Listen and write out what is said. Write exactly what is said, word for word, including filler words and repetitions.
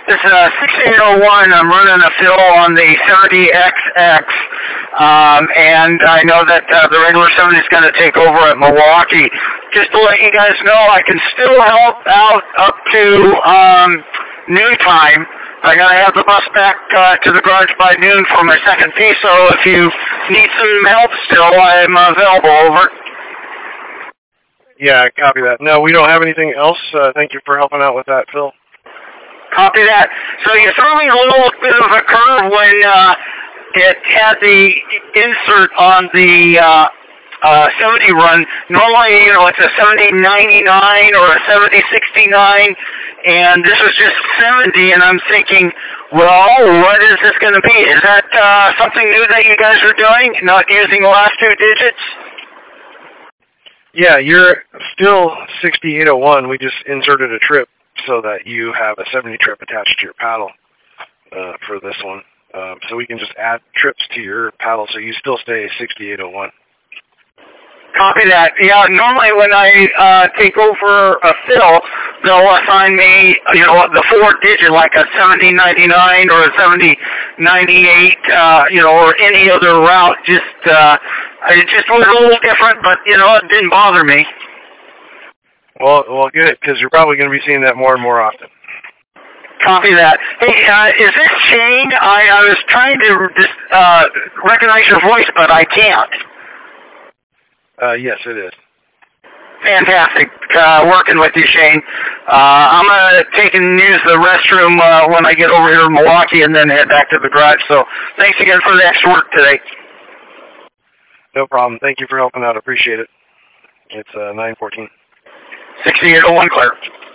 This is uh, sixty-eight oh one. I'm running a fill on the seventy X X, um, and I know that uh, the regular seventy is going to take over at Milwaukee. Just to let you guys know, I can still help out up to um, noon time. I got to have the bus back uh, to the garage by noon for my second piece, so if you need some help still, I'm available. Over. Yeah, copy that. No, we don't have anything else. Uh, thank you for helping out with that, Phil. Copy that. So you threw me a little bit of a curve when uh, it had the insert on the uh, uh, seventy run. Normally, you know, it's a seventy ninety-nine or a seventy sixty-nine, and this was just seventy, and I'm thinking, well, what is this going to be? Is that uh, something new that you guys are doing, not using the last two digits? Yeah, you're still sixty-eight oh one. We just inserted a trip so that you have a seventy trip attached to your paddle uh, for this one. Um, so we can just add trips to your paddle so you still stay sixty-eight oh one. Copy that. Yeah, normally when I uh, take over a fill, they'll assign me, you know, the four digit, like a seventy ninety-nine or a seventy ninety-eight, uh, you know, or any other route. Just, uh, it just was a little different, but, you know, it didn't bother me. Well, well, good, because you're probably going to be seeing that more and more often. Copy that. Hey, uh, is this Shane? I, I was trying to just, uh, recognize your voice, but I can't. Uh, yes, it is. Fantastic. Uh, working with you, Shane. Uh, I'm going to take and use the restroom uh, when I get over here to Milwaukee and then head back to the garage. So thanks again for the extra work today. No problem. Thank you for helping out. Appreciate it. It's uh, nine fourteen. sixty-eight oh one, Claire.